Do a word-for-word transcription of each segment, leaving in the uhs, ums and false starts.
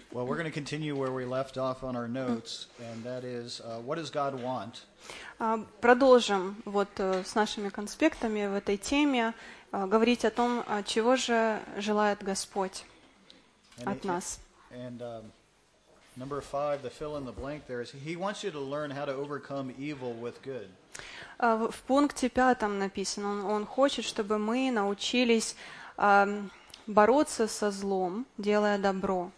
Well, we're going to continue where we left off on our notes, and that is, uh, what does God want? А, Продолжим вот э, с нашими конспектами в этой теме э, говорить о том, а, чего же желает Господь And, от it- нас. and um, number five, the fill in the blank there is, He wants you to learn how to overcome evil with good. А, В в пункте пятом написано, он, он хочет, чтобы мы научились ам, бороться со злом, делая добро.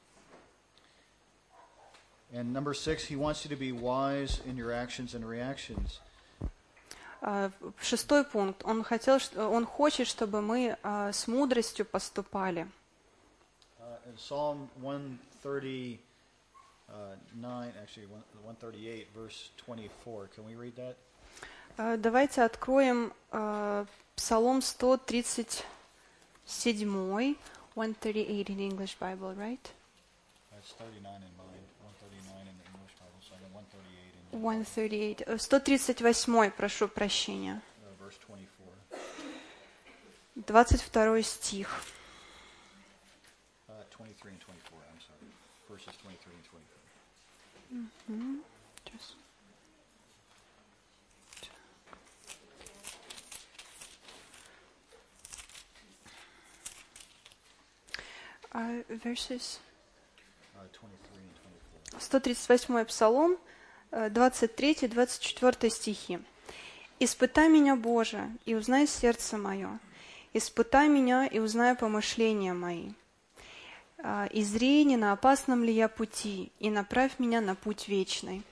And number six, He wants you to be wise in your actions and reactions. А, в Шестой пункт. Он хотел, что- он хочет, чтобы мы а, с мудростью поступали. Uh, in Psalm one thirty-nine, actually one- 138, verse twenty-four, can we read that? А, Давайте откроем а, Псалом сто тридцать семь, one thirty-eight in English Bible, right? That's thirty-nine in mine, one thirty-nine in the English Bible, so I got one thirty-eight in one thirty-eight. э, сто тридцать восемь, прошу прощения. uh, verse twenty-four. двадцать второй стих. Uh, twenty-three and twenty-four, I'm sorry. Verses twenty-three and twenty-four. Just- А, verses Uh, twenty-three and twenty-four. сто тридцать восьмой Псалом, э, двадцать третий двадцать четвёртый стихи. «Испытай меня, Боже, и узнай сердце мое. Испытай меня и узнай помышления мои. А, И зри, не на опасном ли я пути, и направь меня на путь вечный».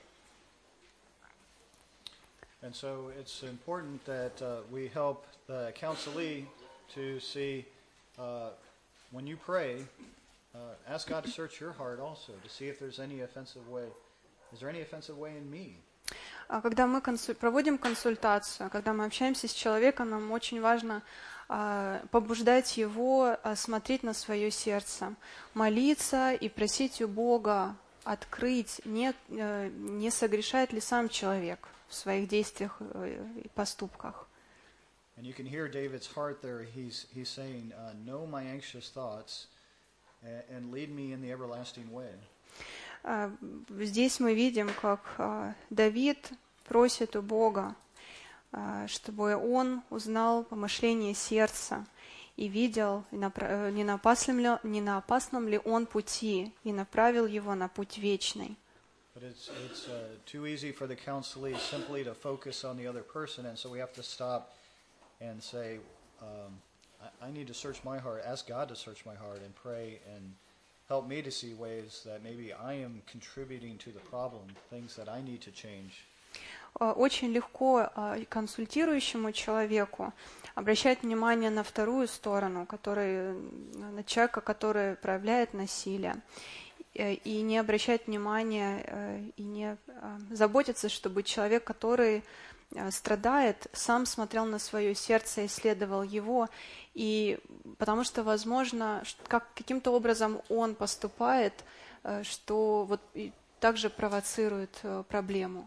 And so it's important that uh, we help the counselee to see uh, when you pray, uh, ask God to search your heart also to see if there's any offensive way. Is there any offensive way in me? А Когда мы консуль- проводим консультацию, когда мы общаемся с человеком, нам очень важно а, побуждать его а, смотреть на свое сердце, молиться и просить у Бога открыть, не, э, не согрешает ли сам человек в своих действиях э, и поступках. And you can hear David's heart there. He's he's saying, uh, "Know my anxious thoughts, and, and lead me in the everlasting way." А, Здесь мы видим, как а, Давид просит у Бога, а, чтобы он узнал помышление сердца и видел, и напра- э, не на опасном ли, не на опасном ли он пути, и направил его на путь вечный. But it's it's uh, too easy for the counselee simply to focus on the other person, and so we have to stop and say, um, I, I need to search my heart, ask God to search my heart, and pray and help me to see ways that maybe I am contributing to the problem, things that I need to change. А, Очень легко а, консультирующему человеку обращать внимание на вторую сторону, который, на человека, который проявляет насилие, э, и не обращать внимания, э, и не а, заботиться, чтобы человек, который а, страдает, сам смотрел на свое сердце, исследовал его, и потому что, возможно, ш- как, каким-то образом он поступает, э, что вот и также провоцирует э, проблему.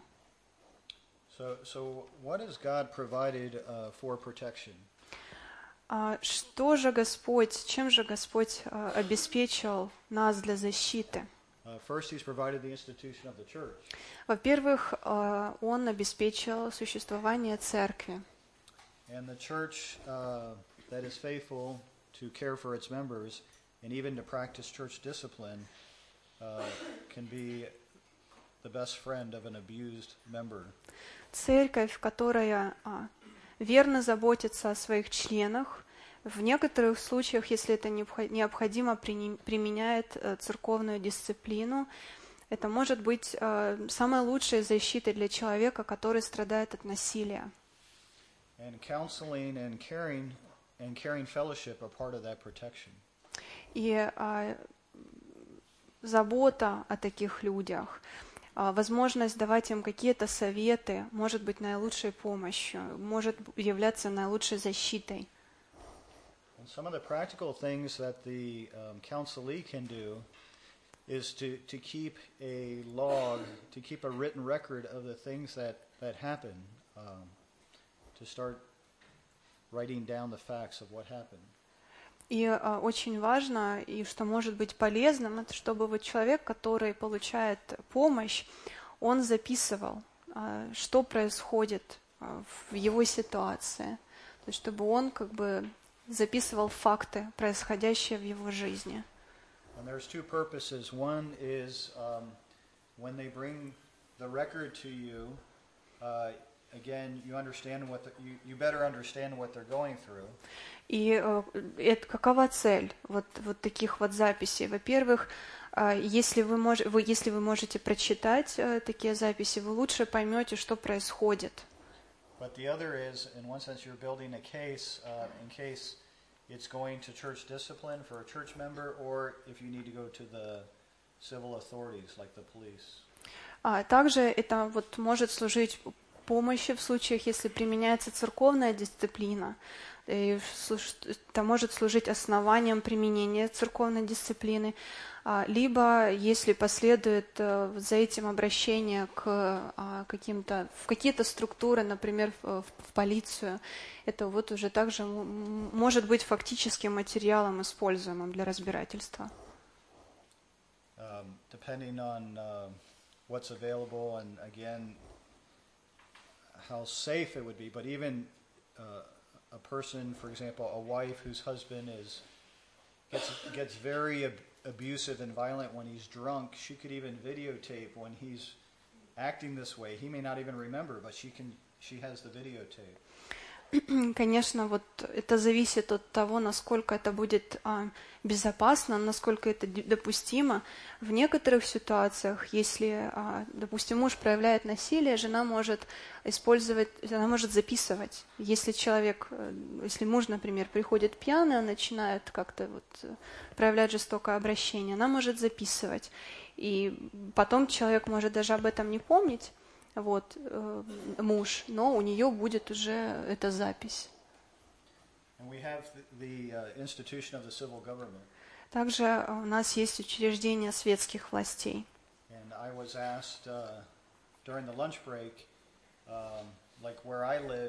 So, so what has God provided uh, for protection? А Что же Господь, чем же Господь а, обеспечил нас для защиты? Uh, first, He's provided the institution of the church. Во-первых, а, Он обеспечил существование церкви. And the church uh, that is faithful to care for its members and even to practice church discipline uh, can be the best friend of an abused member. Церковь, которая а, верно заботится о своих членах, в некоторых случаях, если это необхо- необходимо, прини- применяет э, церковную дисциплину. Это может быть э, самой лучшей защитой для человека, который страдает от насилия. And counseling and caring and caring fellowship are part of that protection. И а, забота о таких людях, а, возможность давать им какие-то советы, может быть наилучшей помощью, может являться наилучшей защитой. And some of the practical things that the um, counselee can do is to, to keep a log, to keep a written record of the things that, that happen, um, to start writing down the facts of what happened. И а, очень важно, и что может быть полезным, это чтобы вот человек, который получает помощь, он записывал, а, что происходит а, в его ситуации. То есть чтобы он как бы записывал факты, происходящие в его жизни. And there's two purposes. One is um, when they bring the record to you, uh, again, you understand what the, you, you better understand what they're going through. И э, это какова цель вот, вот таких вот записей? Во-первых, э, если вы, мож, вы, если вы можете прочитать э, такие записи, вы лучше поймете, что происходит. But the other is, in one sense, you're building a case uh, in case it's going to church discipline for a church member, or if you need to go to the civil authorities, like the police. А также это вот может служить помощью в случаях, если применяется церковная дисциплина. И это может служить основанием применения церковной дисциплины, либо если последует за этим обращение к каким-то, в какие-то структуры, например, в, в полицию, это вот уже также может быть фактическим материалом, используемым для разбирательства. Um, depending on uh, what's available and again how safe it would be, but even uh, a person, for example, a wife whose husband is gets gets very ab- abusive and violent when he's drunk, she could even videotape when he's acting this way. He may not even remember, but she can. She has the videotape. Конечно, вот это зависит от того, насколько это будет а, безопасно, насколько это допустимо. В некоторых ситуациях, если, а, допустим, муж проявляет насилие, жена может использовать, она может записывать. Если человек, если муж, например, приходит пьяный, он начинает как-то вот проявлять жестокое обращение, она может записывать. И потом человек может даже об этом не помнить. Вот, э, муж, но у нее будет уже эта запись. The, the, Также у нас есть учреждение светских властей. Asked, uh, break, um, like live,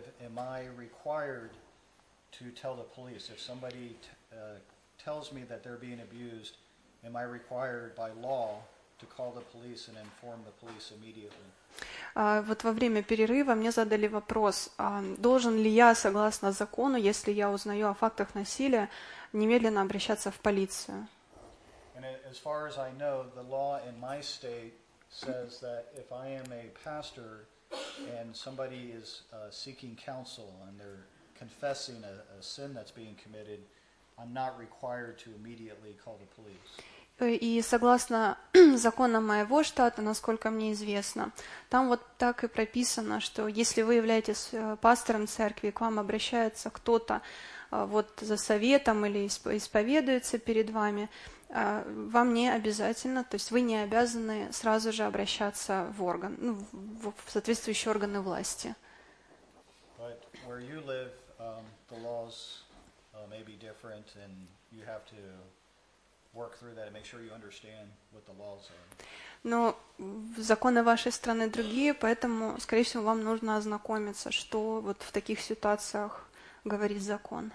abused, am I required by law to call the police and inform the police immediately? Вот во время перерыва мне задали вопрос, должен ли я, согласно закону, если я узнаю о фактах насилия, немедленно обращаться в полицию. As far as I know, the law in my state says that if I am a pastor and somebody is uh, seeking counsel and they're confessing a, a sin that's being committed, I'm not required to immediately call the police. И согласно законам моего штата, насколько мне известно, там вот так и прописано, что если вы являетесь пастором церкви, к вам обращается кто-то вот за советом или исповедуется перед вами, вам не обязательно, то есть вы не обязаны сразу же обращаться в орган, ну, в соответствующие органы власти. But where you live, um, the laws uh, may be different, and you have to work through that and make sure you understand what the laws are. Но законы вашей страны другие, поэтому, скорее всего, вам нужно ознакомиться, что вот в таких ситуациях говорит закон.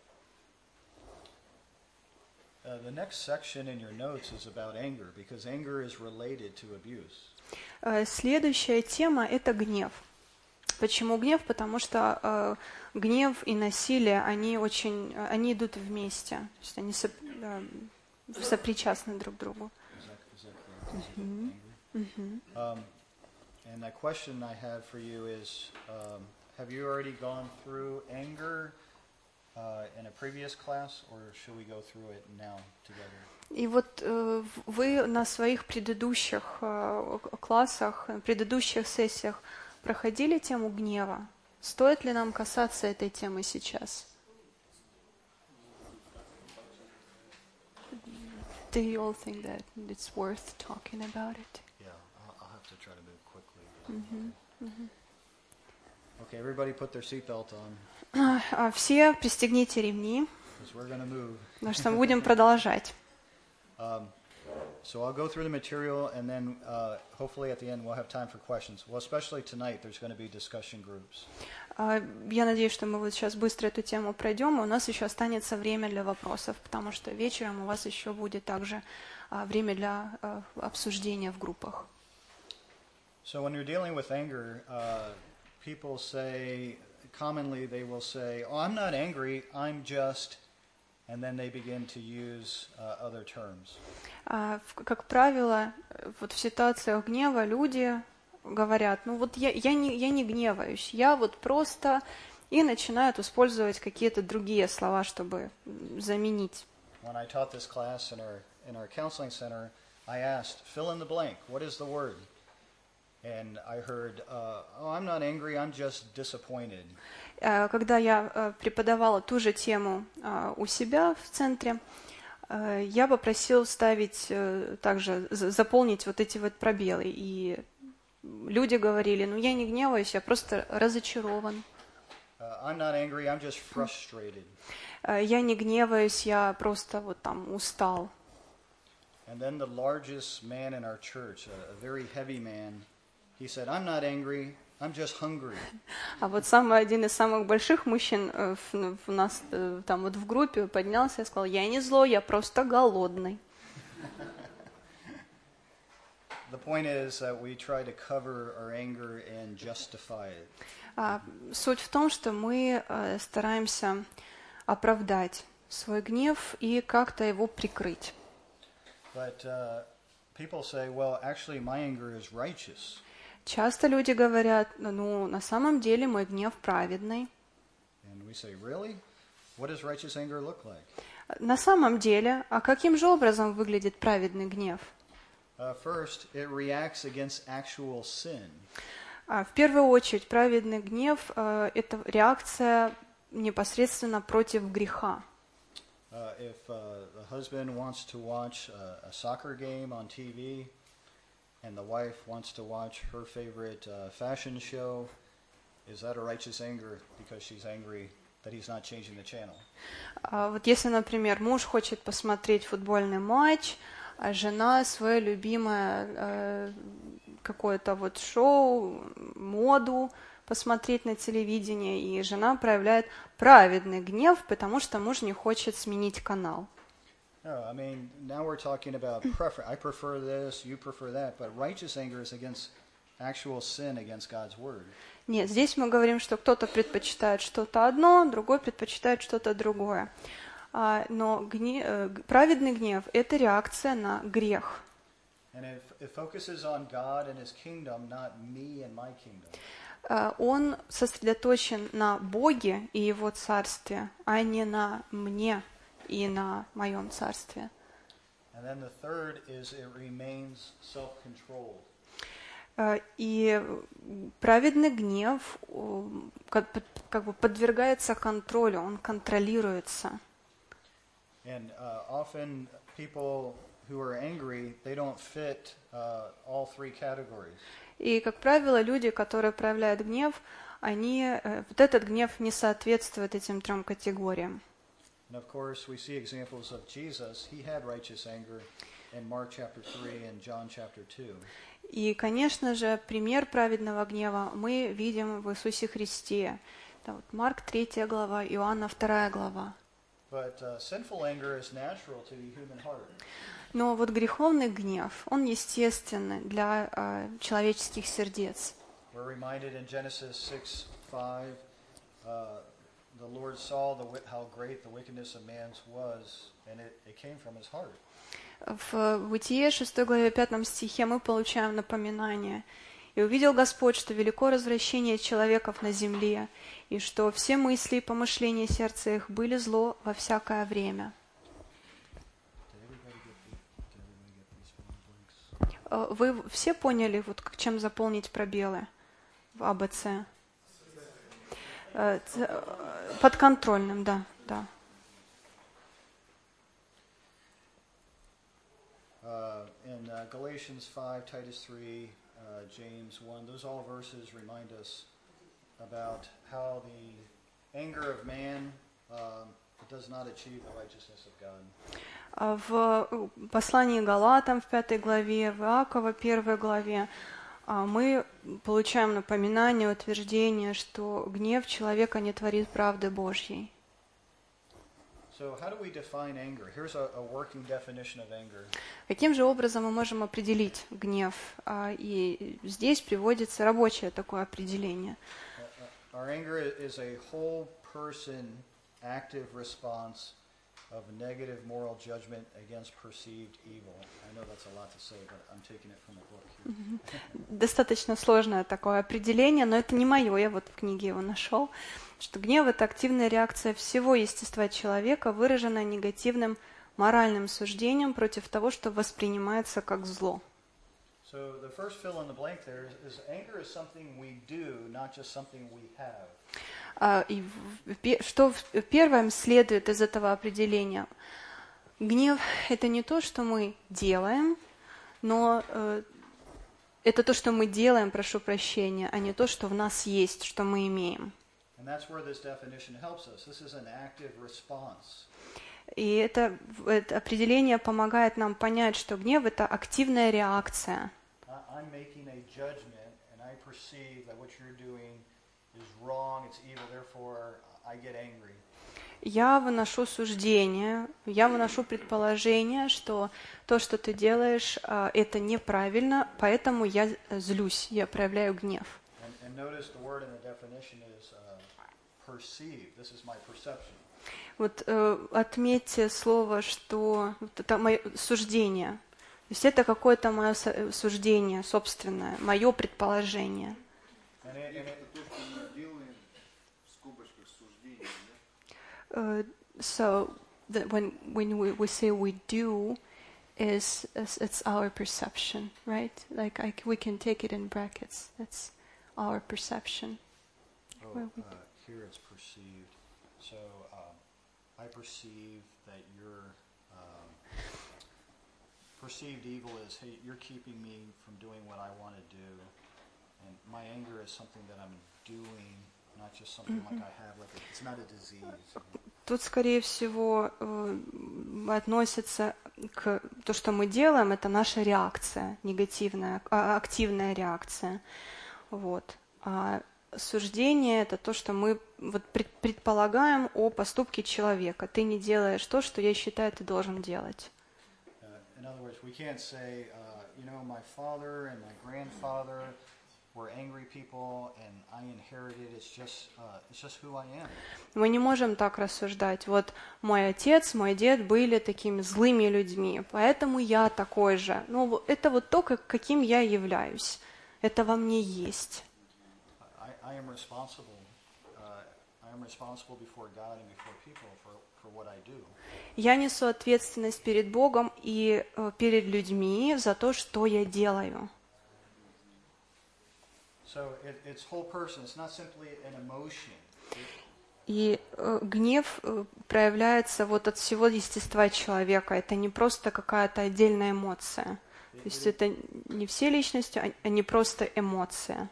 Uh, the next section in your notes is about anger, because anger is related to abuse. Uh, следующая тема – это гнев. Почему гнев? Потому что uh, гнев и насилие, они очень, они идут вместе, то есть они соп, uh, сопричастны друг к другу. Mm-hmm. Mm-hmm. Um, and the question I have for you is, um, have you already gone through anger uh, in a previous class, or should we go through it now together? И вот uh, вы на своих предыдущих uh, классах, предыдущих сессиях проходили тему гнева. Стоит ли нам касаться этой темы сейчас? Do you all think that it's worth talking about it? Yeah, I'll, I'll have to try to move quickly. Mm-hmm. Mm-hmm. Okay, everybody put their seatbelt on. Uh, все пристегните ремни, Because we're going to move. потому что мы будем продолжать. Um, so I'll go through the material, and then uh, hopefully at the end we'll have time for questions. Well, especially tonight, there's going to be discussion groups. А, Я надеюсь, что мы вот сейчас быстро эту тему пройдем, и у нас еще останется время для вопросов, потому что вечером у вас еще будет также а, время для а, обсуждения в группах. So when you're dealing with anger, uh, people say, commonly they will say, oh, I'm not angry, I'm just, and then they begin to use uh, other terms. А, в- Как правило, вот в ситуациях гнева люди говорят, ну вот я, я, не, я не гневаюсь, я вот просто, и начинают использовать какие-то другие слова, чтобы м, заменить. When I taught this class in our, in our counseling center, I asked, fill in the blank, what is the word? And I heard, uh, oh, I'm not angry, I'm just disappointed. Э, Когда я э, преподавала ту же тему э, у себя в центре, э, я попросила вставить э, также, за- заполнить вот эти вот пробелы. И люди говорили, ну я не гневаюсь, я просто разочарован. Uh, I'm not angry, I'm just frustrated. Э, Я не гневаюсь, я просто вот там устал. And then the largest man in our church, a, a very heavy man, he said, I'm not angry, I'm just hungry. А вот самый один из самых больших мужчин э, в, в нас э, там вот в группе поднялся и сказал, я не злой, я просто голодный. The point is that we try to cover our anger and justify it. А, Суть в том, что мы э, стараемся оправдать свой гнев и как-то его прикрыть. But uh, people say, well, actually my anger is righteous. Часто люди говорят, ну, на самом деле мой гнев праведный. And we say, really? What does righteous anger look like? На самом деле, а каким же образом выглядит праведный гнев? Uh, first, it reacts against actual sin. А, В первую очередь, праведный гнев э, – это реакция непосредственно против греха. Uh, if uh, the husband wants to watch a, a soccer game on T V, and the wife wants to watch her favorite uh, fashion show, is that a righteous anger because she's angry that he's not changing the channel? А Вот если, например, муж хочет посмотреть футбольный матч, а жена свое любимое э, какое-то вот шоу, моду посмотреть на телевидении, и жена проявляет праведный гнев, потому что муж не хочет сменить канал. No, I mean, now we're talking about preference. I prefer this, you prefer that, but righteous anger is against actual sin against God's word. Нет, здесь мы говорим, что кто-то предпочитает что-то одно, другой предпочитает что-то другое. А, Но гне- э, г- праведный гнев – это реакция на грех. And it, it focuses on God and His kingdom, not me and my kingdom. А, Он сосредоточен на Боге и Его Царстве, а не на мне и на моем Царстве. And then the third is it remains self-controlled. А, И праведный гнев о, как, бы- как бы подвергается контролю, он контролируется. And uh, often people who are angry, they don't fit uh, all three categories. И, как правило, люди, которые проявляют гнев, они, э, вот этот гнев не соответствует этим трем категориям. And of course, we see examples of Jesus. He had righteous anger in Mark chapter three and John chapter two. И, конечно же, пример праведного гнева мы видим в Иисусе Христе. Это вот Марк третья глава, Иоанна вторая глава. But uh, sinful anger is natural to the human heart. Но вот греховный гнев, он естественный для э, человеческих сердец. We're reminded in Genesis six five, uh, the Lord saw the, wi- how great the wickedness of man was, and it, it came from his heart. В Бытие шестой главе пятом стихе мы получаем напоминание. «И увидел Господь, что велико развращение человеков на земле, и что все мысли и помышления сердца их были зло во всякое время». Did everybody get the, did everybody get these filling blanks? Э, Вы все поняли, вот к- чем заполнить пробелы в А Б Ц? Э, ц- э, Подконтрольным, да, да. Uh, in uh, Galatians five, Titus three, uh, James one, those all verses remind us about how the anger of man um, it does not achieve the righteousness of God. В послании Галатам в пятой главе, в Иакова первой главе мы получаем напоминание, утверждение, что гнев человека не творит правды Божьей. So how do we define anger? Here's a, a working definition of anger. Каким же образом мы можем определить гнев? И здесь приводится рабочее такое определение. Our anger is a whole person active response of negative moral judgment against perceived evil. I know that's a lot to say, but I'm taking it from a book here. Достаточно сложное такое определение, но это не мое, я вот в книге его нашел, что гнев — это активная реакция всего естества человека, выраженная негативным моральным суждением против того, что воспринимается как зло. So the first fill in the blank there is, is anger is something we do, not just something we have. Uh, и в, что в первом следует из этого определения? Гнев — это не то, что мы делаем, но uh, это то, что мы делаем, прошу прощения, а не то, что в нас есть, что мы имеем. And that's where this definition helps us. This is an active response. И это, это определение помогает нам понять, что гнев — это активная реакция. I'm making a judgment, and I perceive that what you're doing is wrong, it's evil, therefore I get angry. Я выношу суждение, я выношу предположение, что то, что ты делаешь, это неправильно, поэтому я злюсь, я проявляю гнев. And, and notice the word in the definition is uh, perceive. This is my perception. Вот э, отметьте слово, что вот это мое суждение. То есть это какое-то мое суждение собственное, мое предположение. Uh, so that when when we, we say we do, is, is it's our perception, right? Like I, we can take it in brackets. That's our perception. Oh, uh, here it's perceived. So um, I perceive that your um, perceived evil is, hey, you're keeping me from doing what I want to do, and my anger is something that I'm doing, not just something mm-hmm. like I have. Like a, it's not a disease. Тут, скорее всего, относится к то, что мы делаем, это наша реакция, негативная, активная реакция. Вот. А суждение — это то, что мы вот предполагаем о поступке человека. Ты не делаешь то, что я считаю, ты должен делать. In other words, we can't say, uh, you know, my father and my grandfather were angry people, and I inherited. It's just, uh, it's just who I am. Мы не можем так рассуждать. Вот мой отец, мой дед были такими злыми людьми, поэтому я такой же. Ну, это вот то, как, каким я являюсь. Это во мне есть. I, I am responsible. Uh, I am responsible before God and before people for, for what I do. Я несу ответственность перед Богом и uh, перед людьми за то, что я делаю. So it, it's whole person. It's not simply an emotion. И э, гнев э, проявляется вот от всего естества человека. Это не просто какая-то отдельная эмоция. То есть это не все личности, а, а не просто эмоция.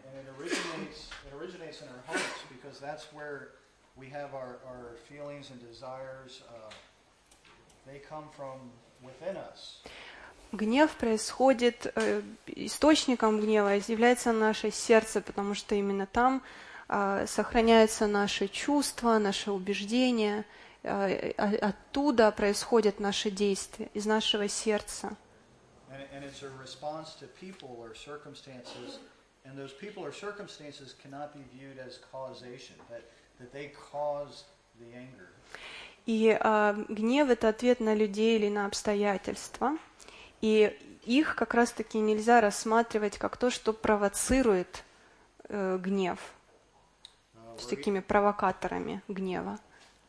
Гнев происходит, э, источником гнева является наше сердце, потому что именно там э, сохраняются наши чувства, наши убеждения, э, оттуда происходят наши действия, из нашего сердца. И э, гнев — это ответ на людей или на обстоятельства. И их как раз-таки нельзя рассматривать как то, что провоцирует э, гнев, uh, с такими провокаторами гнева.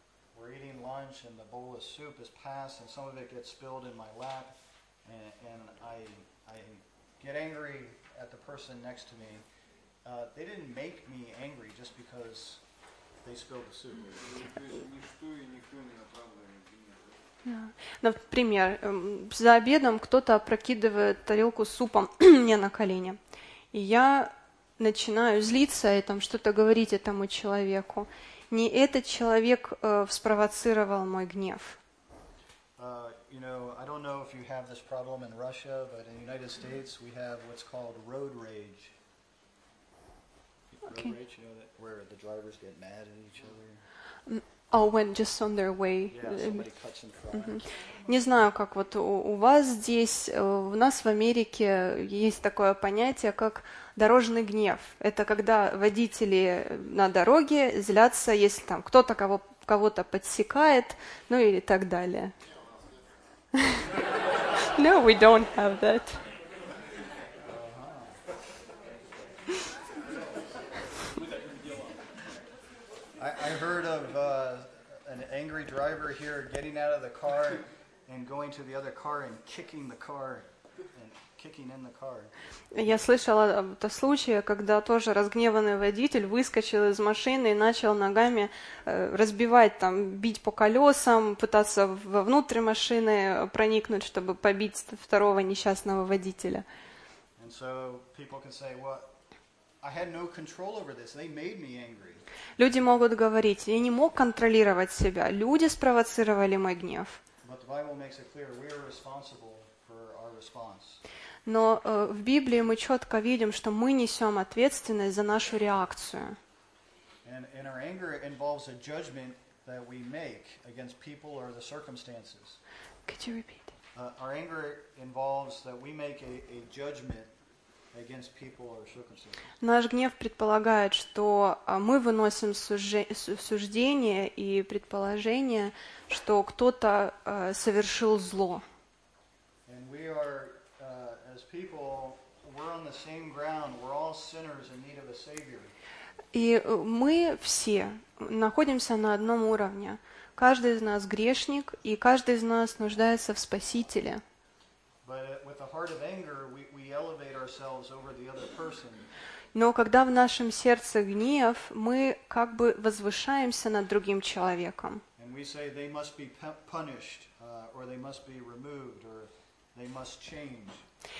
Yeah. Например, за обедом кто-то опрокидывает тарелку с супом мне на колени, и я начинаю злиться и там что-то говорить этому человеку. Не этот человек э, спровоцировал мой гнев. Uh, you know, I don't know if you have this problem in Russia, but in the United States we have what's called road rage. Okay. Road rage, you know, that, where the drivers get mad at each other. Oh, when just on their way. Yeah, somebody cuts in front. Мгм. Не знаю, как вот у, у вас здесь, э, у нас в Америке есть такое понятие, как дорожный гнев. Это когда водители на дороге злятся, если там кто-то кого, кого-то подсекает, ну или так далее. No, we don't have that. I, I heard of uh, an angry driver here getting out of the car and going to the other car and kicking the car and kicking in the car. Я слышала о случае, когда тоже разгневанный водитель выскочил из машины и начал ногами э, разбивать, там, бить по колесам, пытаться вовнутрь машины проникнуть, чтобы побить второго несчастного водителя. And so people can say, well, I had no control over this. They made me angry. Люди могут говорить, я не мог контролировать себя, люди спровоцировали мой гнев. But the Bible makes it clear we are responsible for our response. Но э, в Библии мы четко видим, что мы несем ответственность за нашу реакцию. And, and our anger involves a judgment that we make against people or the circumstances. Could you repeat? Uh, our anger involves that we make a, a judgment against people or circumstances. Наш гнев предполагает, что а, мы выносим суже- су- суждение и предположение, что кто-то а, совершил зло. And we are, uh, as people, we're on the same ground. We're all sinners in need of a Savior. И э, мы все находимся на одном уровне. Каждый из нас грешник, и каждый из нас нуждается в Спасителе. But with a heart of anger, we, we elevate ourselves over the other person. Но когда в нашем сердце гнев, мы как бы возвышаемся над другим человеком. And we say they must be pu- punished, uh, or they must be removed, or they must change.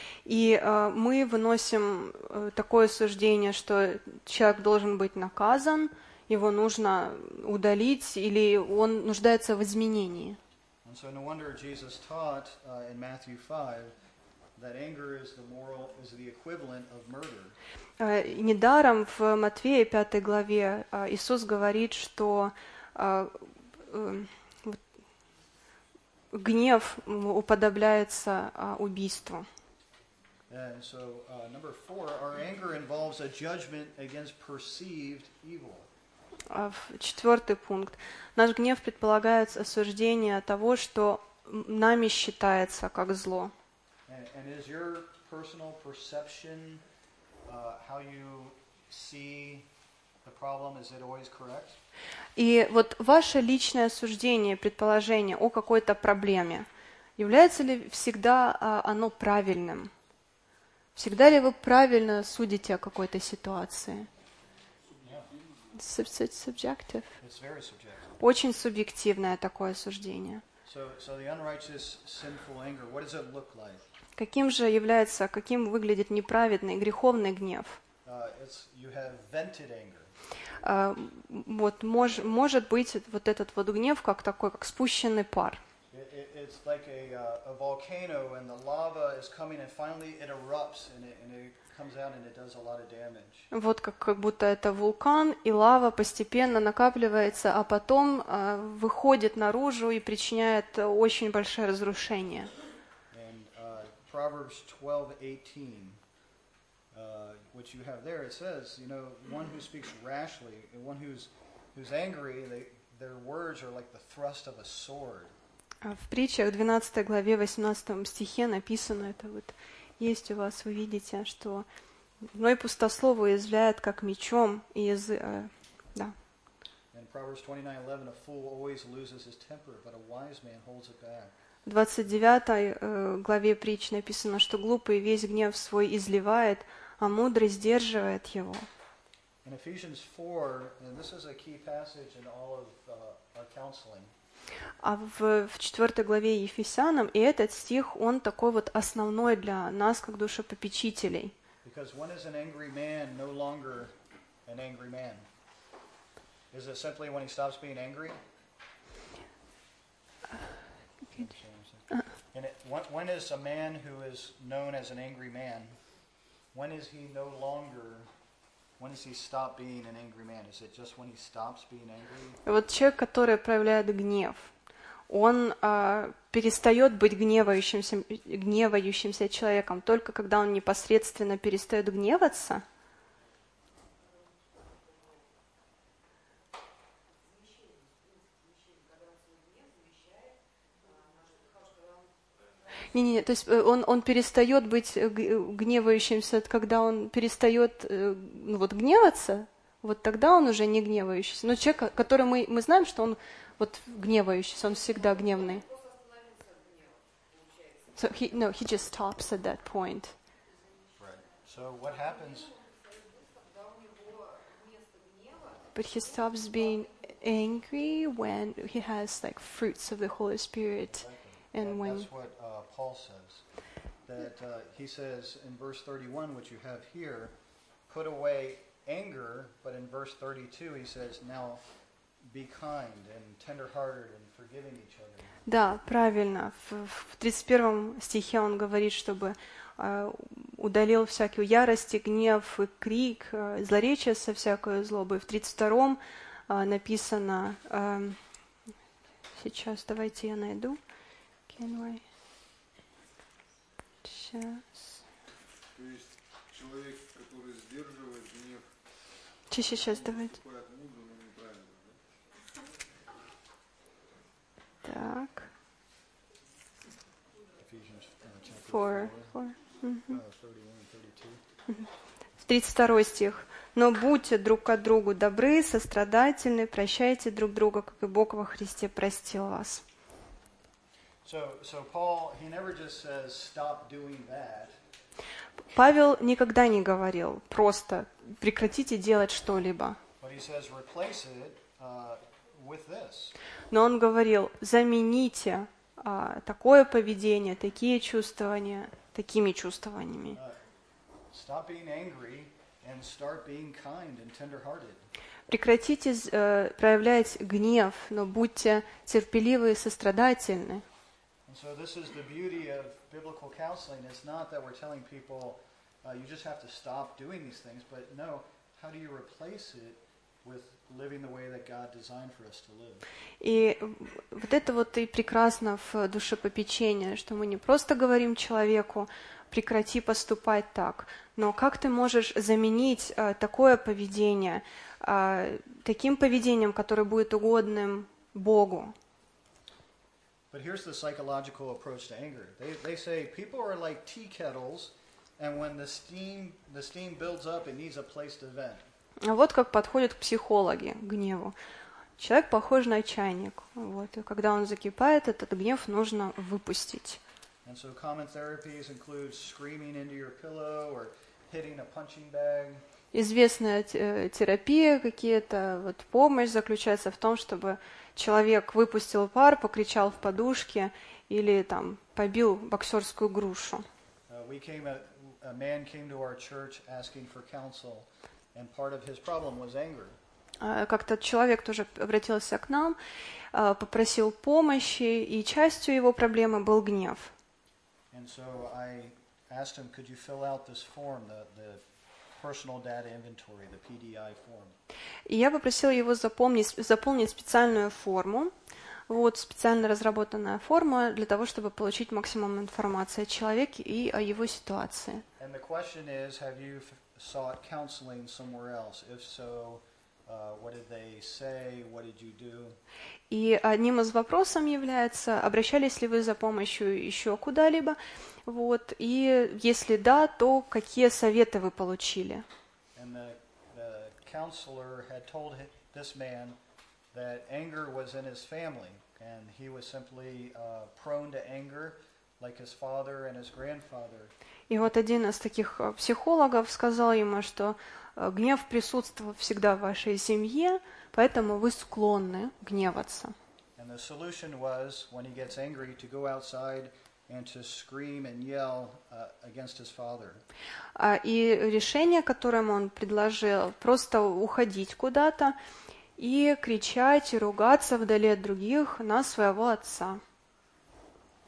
И э, мы выносим э, такое суждение, что человек должен быть наказан, его нужно удалить, или он нуждается в изменении. And so no wonder Jesus taught uh, in Matthew five that anger is the moral is the equivalent of murder. Э, Недаром в Матфея пятой главе э, Иисус говорит, что э, э, вот гнев м, уподобляется э, убийству. And so uh, number four, our anger involves a judgment against perceived evil. А в- Четвертый пункт. Наш гнев предполагает осуждение того, что м, нами считается как зло. And, and is your personal perception uh, how you see the problem, is it always correct? И вот ваше личное суждение, предположение о какой-то проблеме, является ли всегда а, оно правильным? Всегда ли вы правильно судите о какой-то ситуации? Yeah, Sub- sub- Subjective. it's very subjective. Очень субъективное такое суждение. So, so the unrighteous, sinful anger, what does it look like? Каким же является, каким выглядит неправедный, греховный гнев? Uh, it's you have vented anger. А, м, Вот мож- может быть вот этот вот гнев как такой, как спущенный пар. It, it, it's like a, uh, a volcano, and the lava is coming, and finally it erupts, and it, and it comes out, and it does a lot of damage. Вот как, как будто это вулкан, и лава постепенно накапливается, а потом а, выходит наружу и причиняет очень большое разрушение. And uh, Proverbs twelve eighteen, uh, which you have there, it says, you know, one who speaks rashly, and one who's who's angry, they, their words are like the thrust of a sword. А в притчах двенадцатой главе восемнадцатом стихе написано это вот. Есть у вас, вы видите, что но и пустослов уязвляет как мечом, и язы- э, да. And Proverbs twenty-nine eleven, a fool always loses his temper, but a wise man holds it back. В двадцать девятой э, главе притч написано, что глупый весь гнев свой изливает, а мудрый сдерживает его. In Ephesians four, and this is a key passage in all of uh, our counseling, А в, в четвертой главе Ефесянам, и этот стих, он такой вот основной для нас, как душепопечителей. because when is an angry man no longer an angry man? Is it simply when he stops being angry? And it, when, when is a man who is known as an angry man, when is he no longer, when does he stop being an angry man? Is it just when he stops being angry? Вот человек, который проявляет гнев, он а, перестает быть гневающимся, гневающимся человеком только когда он непосредственно перестает гневаться. Не-не-не, то есть он, он перестает быть гневающимся, когда он перестает ну, вот, гневаться, вот тогда он уже не гневающийся. Но человек, который мы, мы знаем, что он вот гневающийся, он всегда гневный. So he, no, he just stops at that point. Right. So what happens? But he stops being angry when he has like fruits of the Holy Spirit. And And when that's what uh, Paul says. That uh, he says in verse thirty-one, which you have here, put away anger, but in verse thirty-two he says, now be kind and tender-hearted and forgiving each other. Да, правильно. В, в тридцать первом стихе он говорит, чтобы э, удалил всякую ярость, и гнев, и крик, э, злоречие со всякой злобой. В тридцать втором э, написано, э, сейчас давайте я найду. Can I? Сейчас. То есть человек, который сдерживает гнев, Сейчас, сейчас, давайте. поступает мудро, но неправильно, да? Так. Ephesians uh, chapter Four. four, Four. Мгм. uh, thirty-one and thirty-two. тридцать второй стих. «Но будьте друг к другу добры, сострадательны, прощайте друг друга, как и Бог во Христе простил вас». So, so Paul, he never just says, stop doing that. Павел никогда не говорил просто «прекратите делать что-либо». But he says, replace it uh, with this. Но он говорил «замените а, такое поведение, такие чувствования, такими чувствованиями». Uh, stop being angry and start being kind and tender-hearted. Прекратите э, проявлять гнев, но будьте терпеливы и сострадательны. And so this is the beauty of biblical counseling. It's not that we're telling people uh, you just have to stop doing these things, but no, how do you replace it with living the way that God designed for us to live? И вот это вот и прекрасно в душепопечении, что мы не просто говорим человеку «прекрати поступать так», но как ты можешь заменить э, такое поведение э, таким поведением, которое будет угодным Богу. But here's the psychological approach to anger. They, they say people are like tea kettles, and when the steam, the steam builds up, it needs a place to vent. А вот как подходят психологи к гневу. Человек похож на чайник. Вот, и когда он закипает, этот гнев нужно выпустить. And so common therapies include screaming into your pillow or hitting a punching bag. Известная те- терапия, какие-то вот помощь заключается в том, чтобы человек выпустил пар, покричал в подушке или там побил боксерскую грушу. Uh, we came, a, a man came to our church asking for counsel, and part of his problem was anger. А, Как-то человек тоже обратился к нам, а, попросил помощи, и частью его проблемы был гнев. And so I asked him, could you fill out this form, the, the personal data inventory, the P D I form? И я попросила его запомнить, заполнить специальную форму, вот специально разработанная форма для того, чтобы получить максимум информации о человеке и о его ситуации. And the question is, have you f- sought counseling somewhere else? If so, uh, what did they say? What did you do? И одним из вопросов является, обращались ли вы за помощью еще куда-либо, вот, и если да, то какие советы вы получили? And the, the counselor had told hi- this man that anger was in his family, and he was simply uh, prone to anger like his father and his grandfather. И вот один из таких э, психологов сказал ему, что э, гнев присутствовал всегда в вашей семье, поэтому вы склонны гневаться. And the solution was, when he gets angry, to go outside and to scream and yell uh, against his father. А, И решение, которое он предложил, просто уходить куда-то и кричать, и ругаться вдали от других на своего отца.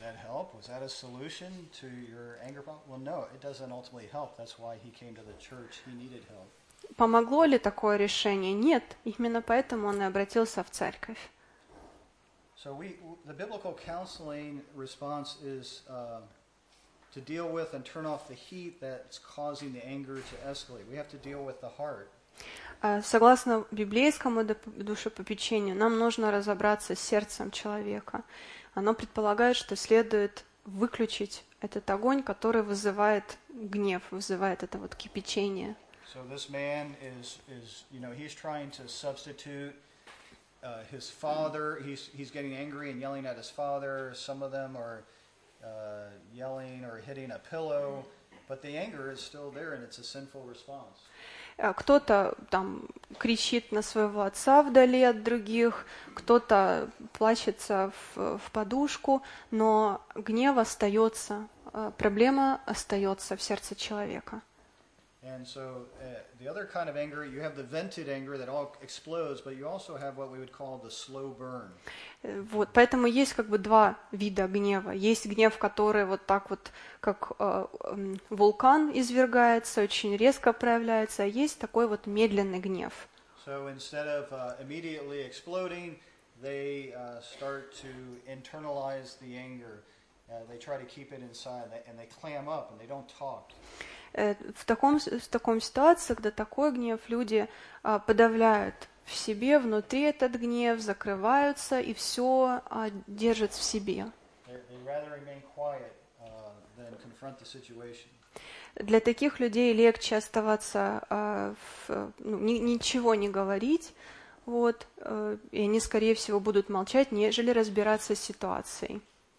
that help? Was that a solution to your anger problem? Well, no, it doesn't ultimately help. That's why he came to the church. He needed help. Помогло ли такое решение? Нет. Именно поэтому он и обратился в церковь. So we, the biblical counseling response is uh, to deal with and turn off the heat that's causing the anger to escalate. We have to deal with the heart. Согласно библейскому душепопечению, нам нужно разобраться с сердцем человека. Оно предполагает, что следует выключить этот огонь, который вызывает гнев, вызывает это вот кипячение. So this man is, is, you know, he's trying to substitute uh, his father. He's he's getting angry and yelling at his father. Some of them are uh, yelling or hitting a pillow, but the anger is still there, and it's a sinful response. Кто-то там кричит на своего отца вдали от других, кто-то плачется в, в подушку, но гнев остается, проблема остается в сердце человека. And so uh, the other kind of anger, you have the vented anger that all explodes, but you also have what we would call the slow burn. Вот, поэтому есть как бы два вида гнева. Есть гнев, который вот так вот, как э, э, вулкан извергается, очень резко проявляется, а есть такой вот медленный гнев. So instead of uh, immediately exploding, they uh, start to internalize the anger. Uh, they try to keep it inside, and they clam up, and they don't talk. В таком, в таком ситуации, когда такой гнев, люди а, подавляют в себе, внутри этот гнев, закрываются и все а, держат в себе. Quiet, uh, Для таких людей легче оставаться, а, в, ну, ни, ничего не говорить, вот, а, и они, скорее всего, будут молчать, нежели разбираться с ситуацией.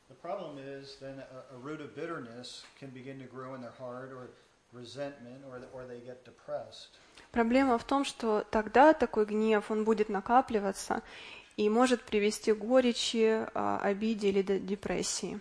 Проблема в том, что тогда такой гнев, он будет накапливаться и может привести к горечи, обиде или депрессии.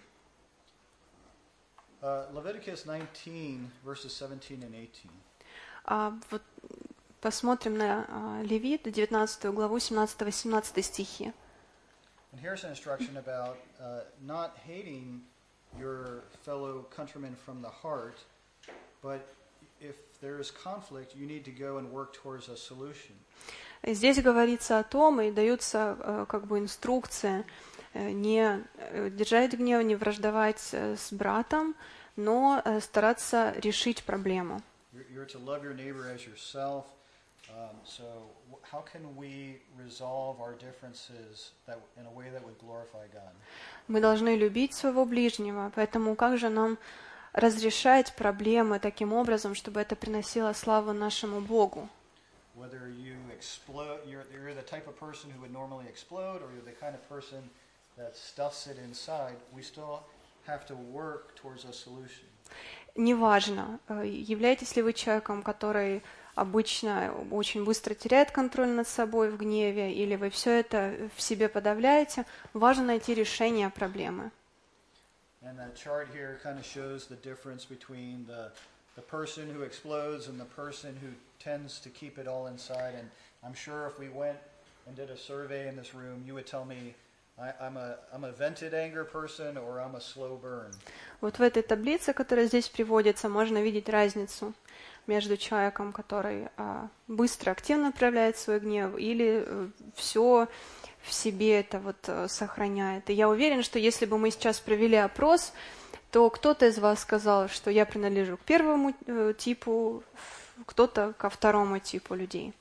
Leviticus nineteen, verses seventeen and eighteen. А, вот, посмотрим на а, Левит, девятнадцатую главу, семнадцатый-восемнадцатый стихи. And here's an instruction about uh, not hating your fellow countrymen from the heart, but if there is conflict, you need to go and work towards a solution. Здесь говорится о том, и даются как бы инструкции не держать гнев, не враждовать с братом, но стараться решить проблему. You're to love your neighbor as yourself. Um, so how can we resolve our differences that in a way that would glorify God? Мы должны любить своего ближнего, поэтому как же нам разрешать проблемы таким образом, чтобы это приносило славу нашему Богу? Whether you explode, you're, you're the type of person who would normally explode, or you're the kind of person that stuffs it inside, we still have to work towards a solution. Неважно, являетесь ли вы человеком, который обычно очень быстро теряет контроль над собой в гневе, или вы все это в себе подавляете, важно найти решение проблемы. And that chart here kind of shows the difference between the the person who explodes and the person who tends to keep it all inside. And I'm sure if we went and did a survey in this room, you would tell me I, I'm a I'm a vented anger person or I'm a slow burn. Вот в этой таблице, которая здесь приводится, можно видеть разницу между человеком, который а, быстро, активно проявляет свой гнев, или а, все в себе это вот а, сохраняет. И я уверен, что если бы мы сейчас провели опрос, то кто-то из вас сказал, что я принадлежу к первому э, типу, кто-то ко второму типу людей.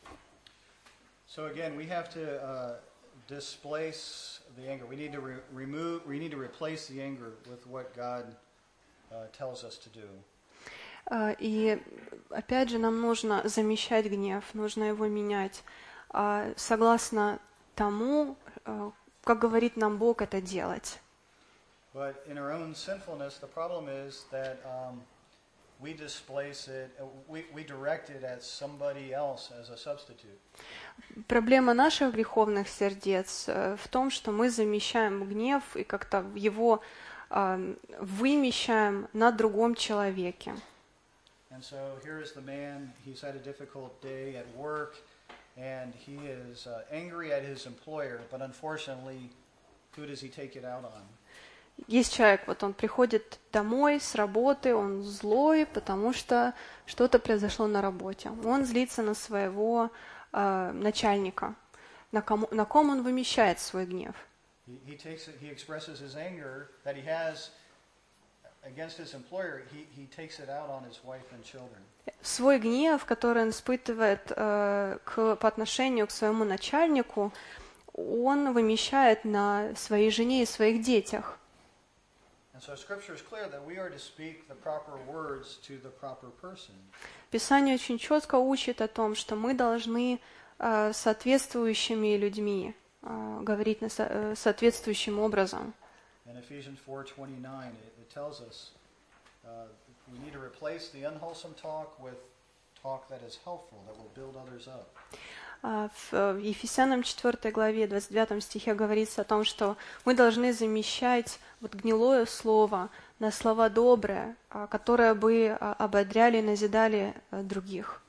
So again, we have to uh, displace the anger. We need to re- remove. We need to replace the anger with what God uh, tells us to do. Uh, и опять же нам нужно замещать гнев, нужно его менять, uh, согласно тому, uh, как говорит нам Бог это делать. But in our own sinfulness, the problem is that um, we displace it, we, we direct it at somebody else as a substitute. Проблема наших греховных сердец в том, что мы замещаем гнев и как-то его uh, вымещаем на другом человеке. And so here is the man, he's had a difficult day at work, and he is uh, angry at his employer, but unfortunately, who does he take it out on? Есть человек, вот он приходит домой с работы, он злой, потому что что-то произошло на работе. Он злится на своего э, начальника. На, кому, на ком он вымещает свой гнев? He, he takes it, he expresses his anger that he has against his employer. He, he takes it out on his wife and children. Свой гнев, который он испытывает э, к, по отношению к своему начальнику, он вымещает на своей жене и своих детях. And so Scripture is clear that we are to speak the proper words to the proper person. Писание очень четко учит о том, что мы должны э, соответствующими людьми э, говорить на со, э, соответствующим образом. In Ephesians four twenty-nine, it, it tells us uh, we need to replace the unwholesome talk with talk that is helpful, that will build others up. В Ефесянам четвёртой главе, двадцать девятом стихе говорится о том, что мы должны замещать вот гнилое слово на слова добрые, которые бы ободряли и назидали других.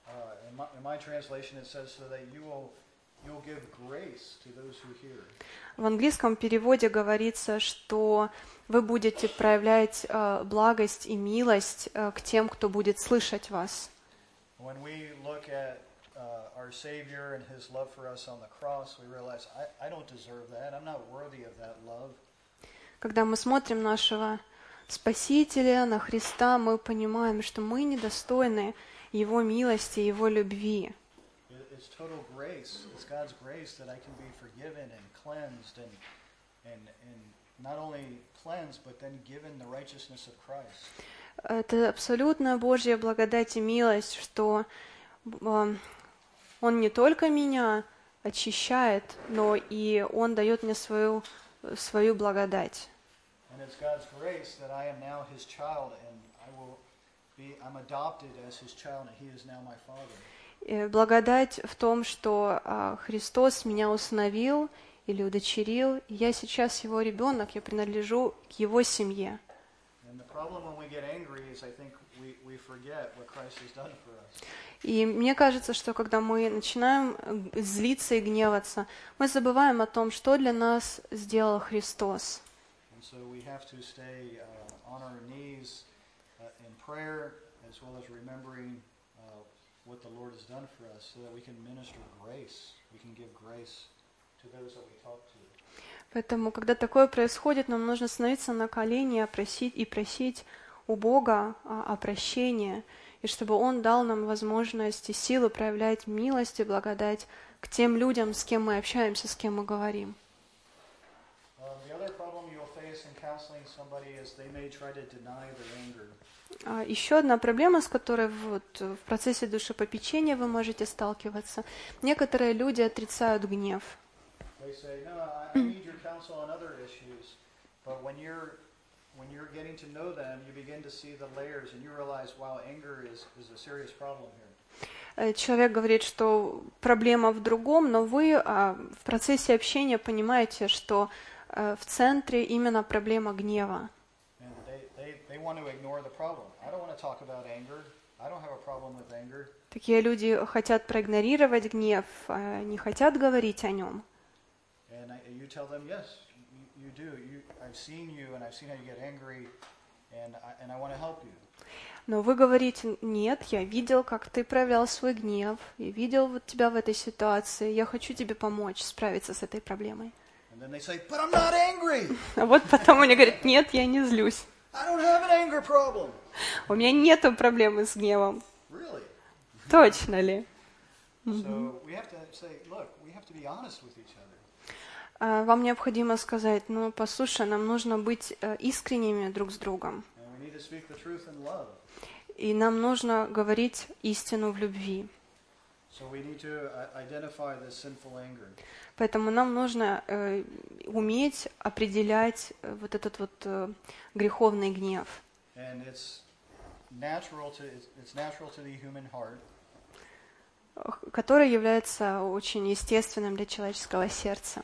В английском переводе говорится, что вы будете проявлять благость и милость к тем, кто будет слышать вас. Uh, our Savior and His love for us on the cross, we realize I, I don't deserve that. I'm not worthy of that love. Когда мы смотрим нашего Спасителя, на Христа, мы понимаем, что мы недостойны Его милости, Его любви. It's total grace. It's God's grace that I can be forgiven and cleansed and and and not only cleansed, but then given the righteousness of Christ. Это абсолютная Божья благодать и милость, что Он не только меня очищает, но и Он дает мне свою, свою благодать. И благодать в том, что а, Христос меня усыновил или удочерил, и я сейчас Его ребенок, я принадлежу к Его семье. И мне кажется, что когда мы начинаем злиться и гневаться, мы забываем о том, что для нас сделал Христос. Поэтому, когда такое происходит, нам нужно становиться на колени просить, и просить у Бога о прощении, и чтобы Он дал нам возможность и силу проявлять милость и благодать к тем людям, с кем мы общаемся, с кем мы говорим. Еще одна проблема, с которой вот в процессе душепопечения вы можете сталкиваться. Некоторые люди отрицают гнев. When you're getting to know them, you begin to see the layers, and you realize, wow, anger is, is a serious problem here. Человек говорит, что проблема в другом, но вы а, в процессе общения понимаете, что а, в центре именно проблема гнева. Такие люди хотят проигнорировать гнев, а не хотят говорить о нем. You do. You, I've seen you, and I've seen how you get angry, and I, and I want to help you. Но вы говорите, нет, я видел, как ты проявлял свой гнев, я видел вот тебя в этой ситуации, я хочу тебе помочь справиться с этой проблемой. And then they say, but I'm not angry. А вот потом они говорят, нет, я не злюсь. I don't have an anger problem. У меня нету проблемы с гневом. Really? Точно ли? So we have to say, look, we have to be honest with each other. Вам необходимо сказать, ну, послушай, нам нужно быть искренними друг с другом. И нам нужно говорить истину в любви. Поэтому нам нужно э, уметь определять вот этот вот э, греховный гнев. Который является очень естественным для человеческого сердца.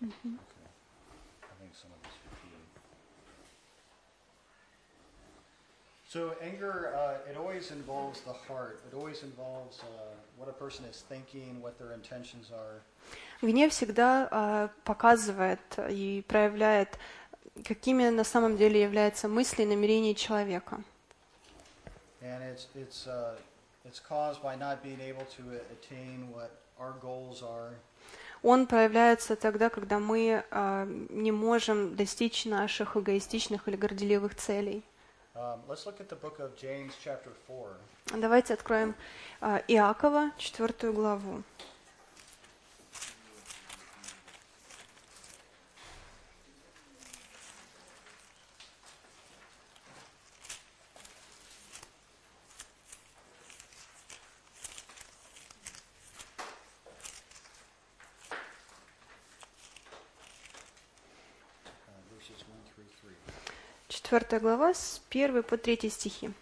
Okay. I think some of it's repeated. So anger, uh, it always involves the heart. It always involves uh, what a person is thinking, what their intentions are. Гнев всегда э, показывает и проявляет, какими на самом деле являются мысли и намерения человека. And it's it's uh, it's caused by not being able to attain what our goals are. Он проявляется тогда, когда мы э, не можем достичь наших эгоистичных или горделивых целей. Um, let's look at the book of James, chapter four. Давайте откроем э, Иакова, четвертую главу. Uh, verses one through three. Четвертая глава, с первой по третий стихи.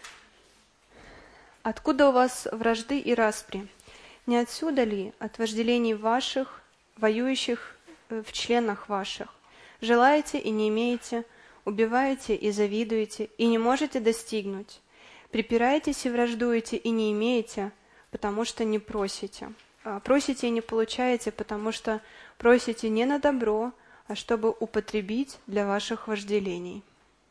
«Откуда у вас вражды и распри? Не отсюда ли от вожделений ваших, воюющих э, в членах ваших? Желаете и не имеете, убиваете и завидуете, и не можете достигнуть. Припираетесь и враждуете, и не имеете, потому что не просите. А просите и не получаете, потому что просите не на добро, а чтобы употребить для ваших вожделений».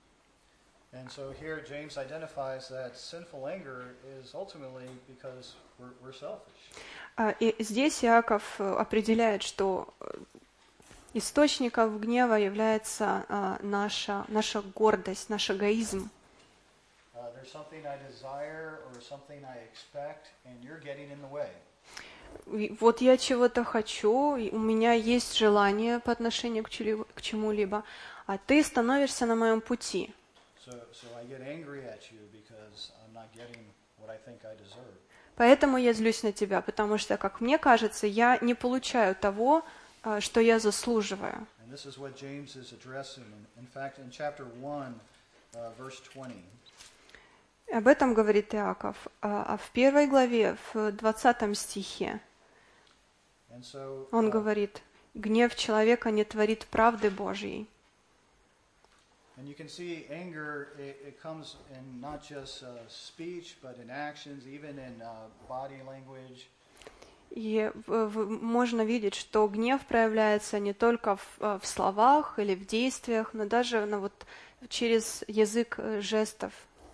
And so here James identifies that sinful anger is ultimately because we're, we're selfish. А, И здесь Иаков э, определяет, что э, источником гнева является а, наша, наша гордость, наш эгоизм. Uh, there's something I desire or something I expect, and you're getting in the way. И вот я чего-то хочу, и у меня есть желание по отношению к чели- к чему-либо, а ты становишься на моем пути. So, so I get angry at you because I'm not getting what I think I deserve. Поэтому я злюсь на тебя, потому что, как мне кажется, я не получаю того, а, что я заслуживаю. And this is what James is addressing. In, in fact, in chapter one, uh, verse twenty, Об этом говорит Иаков. А а в первой главе, в двадцатом стихе, and so он uh, говорит: «Гнев человека не творит правды Божьей». and you can see anger, it, it comes in not just uh, speech, but in actions, even in uh, body language. И в- в- можно видеть, что гнев проявляется не только в, э, в словах или в действиях, но даже ну, вот, через язык э, жестов.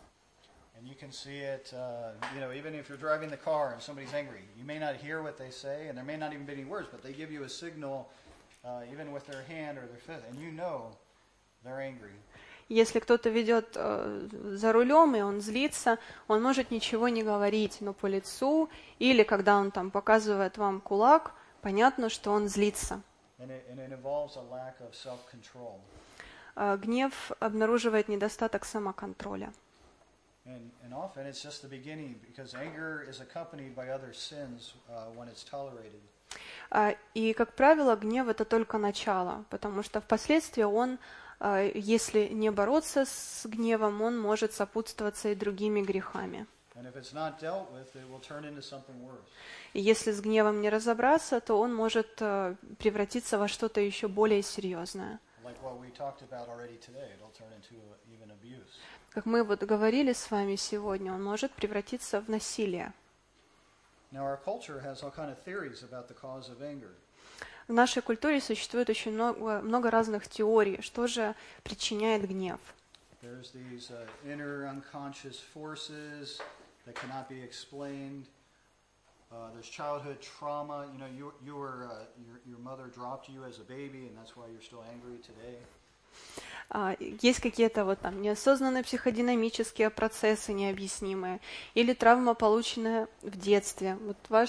And you can see it, uh, you know, even if you're driving the car and somebody's angry, you may not hear what they say, and there may not even be any words, but they give you a signal, uh, even with their hand or their fist, and you know they're angry. Если кто-то ведет э, за рулем, и он злится, он может ничего не говорить, но по лицу, или когда он там показывает вам кулак, понятно, что он злится. And it, and it involves a lack of self-control. Э, Гнев обнаруживает недостаток самоконтроля. And, and often it's just the beginning, because anger is accompanied by other sins uh, when it's tolerated. А, И, как правило, гнев — это только начало, потому что впоследствии он, а, если не бороться с гневом, он может сопутствоваться и другими грехами. And if it's not dealt with, it will turn into something worse. И если с гневом не разобраться, то он может а, превратиться во что-то еще более серьезное. Like what we talked about already today, it'll turn into uh, even abuse. Как мы вот говорили с вами сегодня, он может превратиться в насилие. Now, our culture has all kind of theories about the cause of anger. В нашей культуре существует очень много, много разных теорий, что же причиняет гнев. There's these uh, inner unconscious forces that cannot be explained. Uh, there's childhood trauma. You know, you you were uh, your your mother dropped you as a baby, and that's why you're still angry today. А, Есть какие-то вот там неосознанные психодинамические процессы необъяснимые, или травма, полученная в детстве. Вот ваш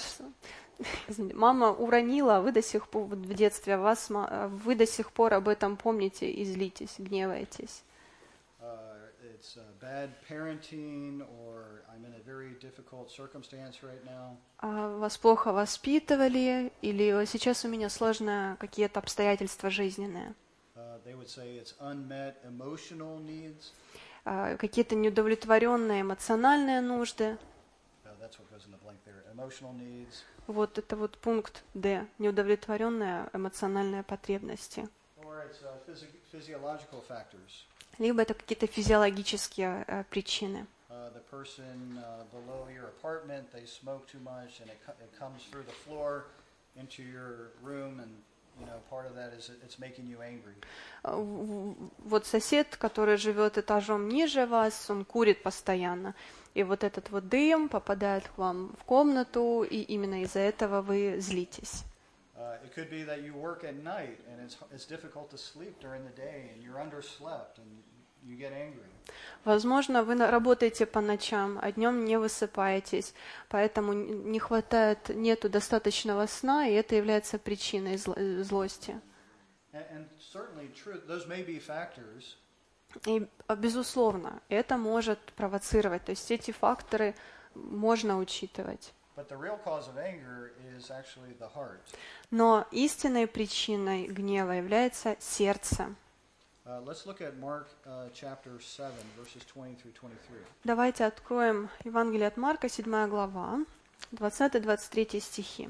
мама уронила, а вы до сих пор вот в детстве вас, ма- вы до сих пор об этом помните и злитесь, гневаетесь. Uh, it's uh, bad parenting, or I'm in a very difficult circumstance right now. А Вас плохо воспитывали, или сейчас у меня сложные какие-то обстоятельства жизненные. Uh, they would say it's unmet emotional needs. А, Какие-то неудовлетворенные эмоциональные нужды. Uh, that's what goes in the blank there. Emotional needs. Вот это вот пункт D, неудовлетворенные эмоциональные потребности. or it's uh, physi- physiological factors. Либо это какие-то физиологические э, причины. Uh, the person uh, below your apartment, they smoke too much, and it, co- it comes through the floor into your room, and you know part of that is it- it's making you angry. Э, в- в- Вот сосед, который живет этажом ниже вас, он курит постоянно. И вот этот вот дым попадает к вам в комнату, и именно из-за этого вы злитесь. Uh, it could be that you work at night, and it's it's difficult to sleep during the day, and you're underslept, and you get angry. Возможно, вы на- работаете по ночам, а днем не высыпаетесь, поэтому н- не хватает, нету достаточного сна, и это является причиной зло- э, злости. And, and certainly, true, those may be factors, И, а, безусловно, это может провоцировать, то есть эти факторы можно учитывать. but the real cause of anger is actually the heart. Но истинной причиной гнева является сердце. Uh, let's look at Mark uh, chapter seven, verses twenty through twenty-three. Давайте откроем Евангелие от Марка, седьмая глава, двадцатый-двадцать третий стихи.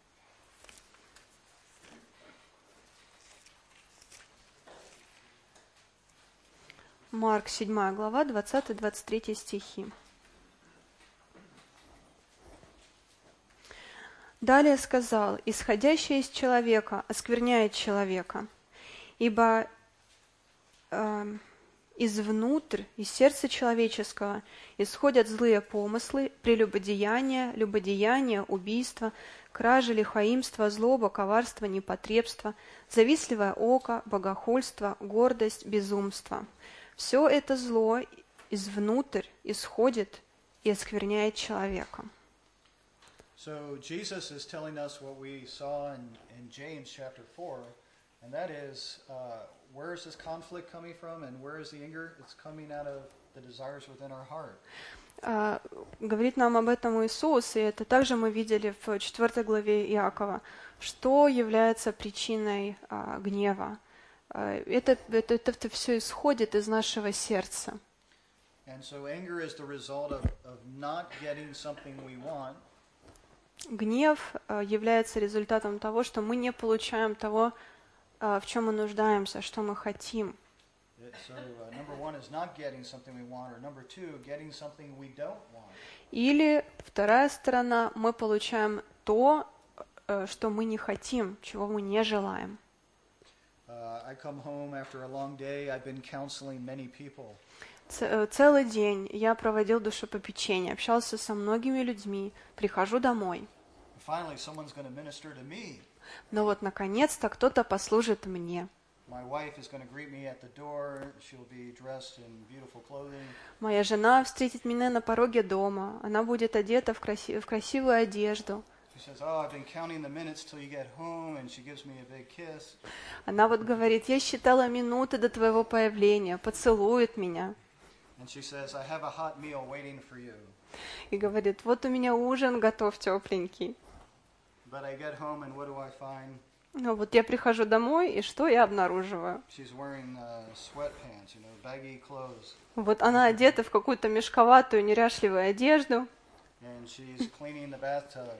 Марк, седьмая глава, двадцатый-двадцать третий стихи. Далее сказал: «Исходящее из человека оскверняет человека, ибо э, извнутрь, из сердца человеческого исходят злые помыслы, прелюбодеяния, любодеяния, убийства, кражи, лихоимство, злоба, коварство, непотребство, завистливое око, богохульство, гордость, безумство. Все это зло извнутрь исходит и оскверняет человека». So Jesus is telling us what we saw in, in James chapter four, and that is, uh, where is this conflict coming from, and where is the anger? It's coming out of the desires within our heart. А, Говорит нам об этом Иисус, и это также мы видели в четвёртой главе Иакова, что является причиной а, гнева. А, это, это, это все исходит из нашего сердца. And so anger is the result of, of not getting something we want, Гнев а, является результатом того, что мы не получаем того, а, в чем мы нуждаемся, что мы хотим. It- So uh, number one is not getting something we want, or number two, getting something we don't want. Или вторая сторона, мы получаем то, э, что мы не хотим, чего мы не желаем. Uh, I come home after a long day. I've been counseling many people. Ц- э, Целый день я проводил душепопечение, общался со многими людьми, прихожу домой. Finally, someone's going to minister to me. Но вот наконец-то кто-то послужит мне. My wife is going to greet me at the door. She'll be dressed in beautiful clothing. Моя жена встретит меня на пороге дома, она будет одета в, краси- в красивую одежду. She says, "Oh, I've been counting the minutes till you get home," and she gives me a big kiss. Она вот говорит: я считала минуты до твоего появления, поцелует меня. And she says, "I have a hot meal waiting for you." И говорит: вот у меня ужин готов тепленький. But I get home, and what do I find? Ну вот я прихожу домой, и что я обнаруживаю? She's wearing uh, sweatpants, you know, baggy clothes, Вот она одета в какую-то мешковатую, неряшливую одежду, and she's cleaning the bathtub.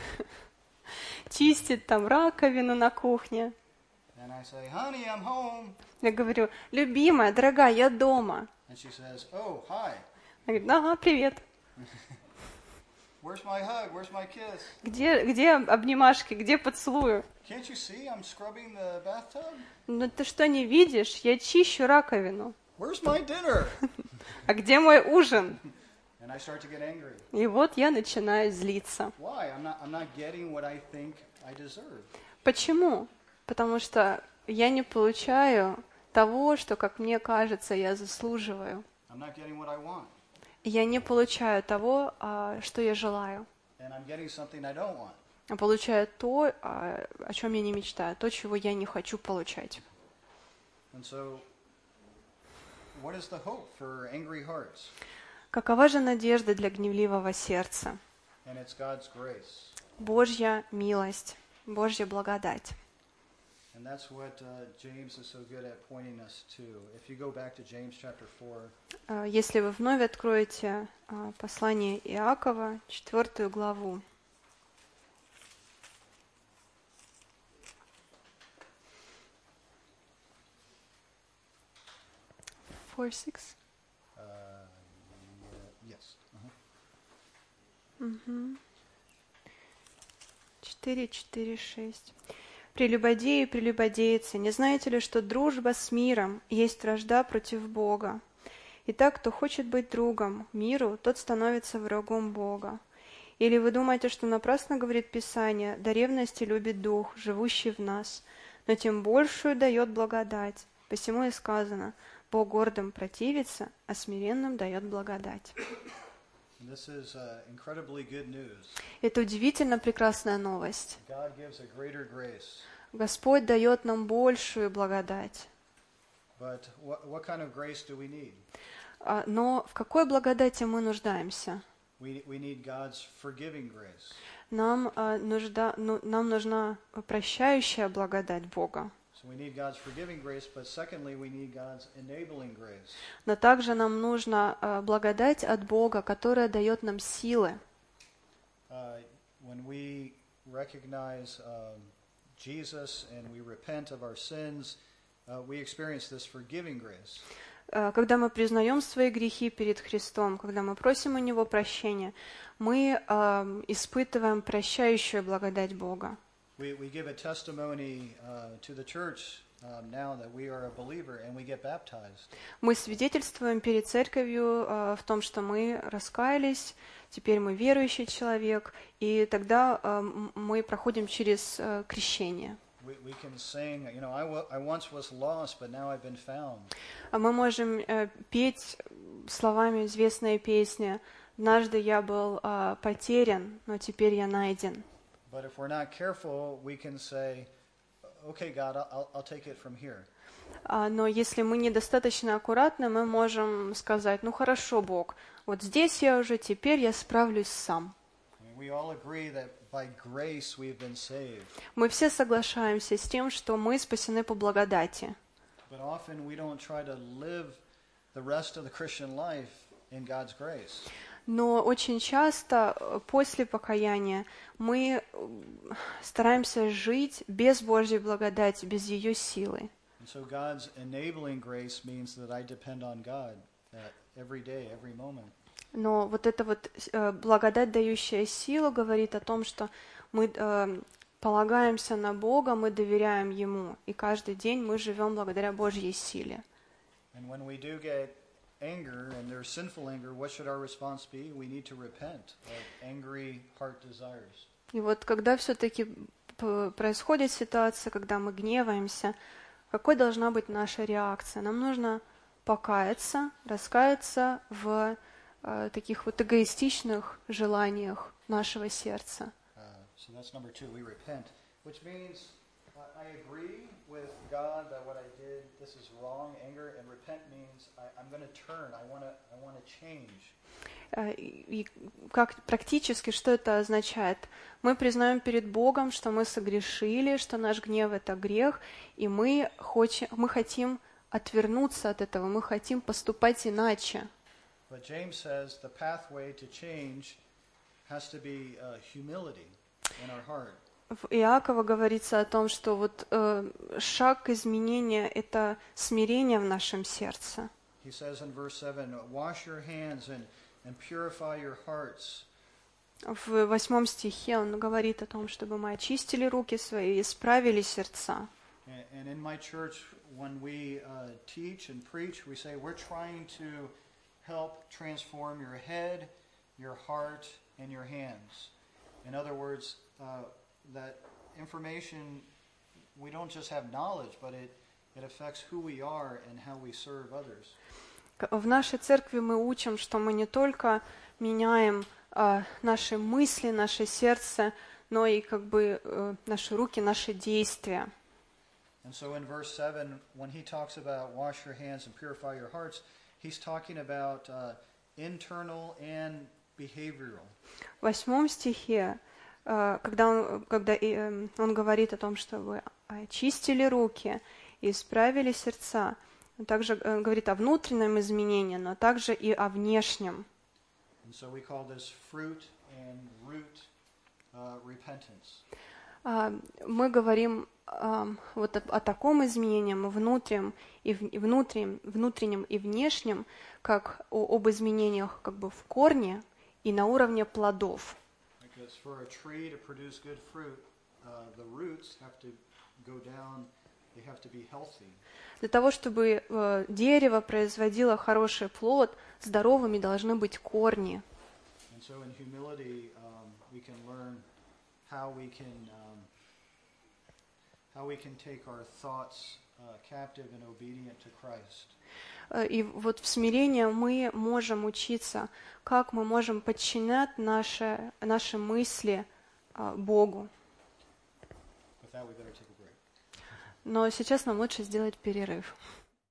чистит там раковину на кухне. And I say, "Honey, I'm home." Я говорю: любимая, дорогая, я дома. And she says, "Oh, hi. Она говорит: ага, привет. Where's my hug? Where's my kiss? Где, где обнимашки, где поцелую? Can't you see I'm scrubbing the bathtub? Ну ты что, не видишь? Я чищу раковину. Where's my dinner?" А где мой ужин? And I start to get angry. И вот я начинаю злиться. Why? I'm not, I'm not getting what I think I deserve. Почему? Потому что я не получаю того, что, как мне кажется, я заслуживаю. I'm not getting what I want. Я не получаю того, а, что я желаю. And I'm getting something I don't want. А получаю то, а, о чем я не мечтаю, то, чего я не хочу получать. And so, what is the hope for angry hearts? Какова же надежда для гневливого сердца? And it's God's grace. Божья милость, Божья благодать. And that's what uh, James is so good at pointing us to. If you go back to James chapter four, А, Если вы вновь откроете а, послание Иакова, четвертую главу, four, six. Uh, yeah, yes. Uh-huh. четыре, четыре, шесть. Прелюбодеи и прелюбодейцы, не знаете ли, что дружба с миром есть вражда против Бога? Итак, кто хочет быть другом миру, тот становится врагом Бога. Или вы думаете, что напрасно говорит Писание, до ревности любит Дух, живущий в нас, но тем большую дает благодать. Посему и сказано, Бог гордым противится, а смиренным дает благодать. This is uh, incredibly good news. Это удивительно прекрасная новость. God gives a greater grace. Господь дает нам большую благодать. But what, what kind of grace do we need? А, Но в какой благодати мы нуждаемся? We, we need God's forgiving grace. Нам, а, нужда, ну, нам нужна прощающая благодать Бога. So we need God's forgiving grace, but secondly, we need God's enabling grace. Но также нам нужна а, благодать от Бога, которая дает нам силы. Uh, when we recognize um, Jesus and we repent of our sins, uh, we experience this forgiving grace. А, Когда мы признаем свои грехи перед Христом, когда мы просим у Него прощения, мы а, испытываем прощающую благодать Бога. We, we give a testimony uh, to the church um, now that we are a believer and we get baptized. Мы свидетельствуем перед церковью а, в том, что мы раскаялись, теперь мы верующий человек, и тогда а, м- мы проходим через а, крещение. We, we can sing, you know, I, w- I once was lost, but now I've been found. А мы можем э, петь словами известные песни «Однажды я был а, потерян, но теперь я найден». But if we're not careful, we can say, okay, God, I'll, I'll take it from here. А, Но если мы недостаточно аккуратны, мы можем сказать, ну хорошо, Бог, вот здесь я уже, теперь я справлюсь сам. I mean, we all agree that by grace we've been saved. Мы все соглашаемся с тем, что мы спасены по благодати. But often we don't try to live the rest of the Christian life in God's grace. Но очень часто э, после покаяния мы э, стараемся жить без Божьей благодати, без ее силы. And so God's enabling grace means that I depend on God uh, every day, every moment. Но вот эта вот э, благодать, дающая силу, говорит о том, что мы э, полагаемся на Бога, мы доверяем Ему, и каждый день мы живем благодаря Божьей силе. And when we do get anger, and there's sinful anger, what should our response be? We need to repent of angry heart desires. И вот когда все-таки происходит ситуация, когда мы гневаемся, какой должна быть наша реакция? Нам нужно покаяться, раскаяться в э, таких вот эгоистичных желаниях нашего сердца. Uh, so that's number two. We repent, which means uh, I agree with God that what I did, this is wrong. Anger and repent means I, I'm going to turn. I want to. I want to change. Э, И как практически, что это означает? Мы признаем перед Богом, что мы согрешили, что наш гнев — это грех, и мы, хочем, мы хотим отвернуться от этого, мы хотим поступать иначе. But James says the pathway to change has to be uh, humility in our heart. В Иакова говорится о том, что вот э, шаг к изменению — это смирение в нашем сердце. He says in verse seven, wash your hands and, and purify your hearts. В восьмом стихе он говорит о том, чтобы мы очистили руки свои и исправили сердца. And, and in my church, when we uh, teach and preach, we say we're trying to help transform your head, your heart, and your hands. In other words, uh, that information, we don't just have knowledge, but it, it affects who we are and how we serve others. В нашей церкви мы учим, что мы не только меняем э, наши мысли, наше сердце, но и как бы э, наши руки, наши действия. And so in verse seven, when he talks about wash your hands and purify your hearts, he's talking about uh, internal and behavioral. В восьмом стихе, э, когда, он, когда э, он говорит о том, чтобы очистили руки и исправили сердца, он также э, говорит о внутреннем изменении, но также и о внешнем. And so we call this fruit and root uh, repentance. А, Мы говорим ам, вот о, о таком изменении внутреннем и, в, и внутреннем, внутреннем и внешнем, как о, об изменениях как бы в корне и на уровне плодов. Because for a tree to produce good fruit, uh, the roots have to go down, they have to be healthy. Для того, чтобы э, дерево производило хороший плод, здоровыми должны быть корни. And so in humility, um, we can learn how we can um, how we can take our thoughts uh, captive and obedient to Christ. Э, И вот в смирении мы можем учиться, как мы можем подчинять наши, наши мысли э, Богу. With that, we better take a break. Но сейчас нам лучше сделать перерыв.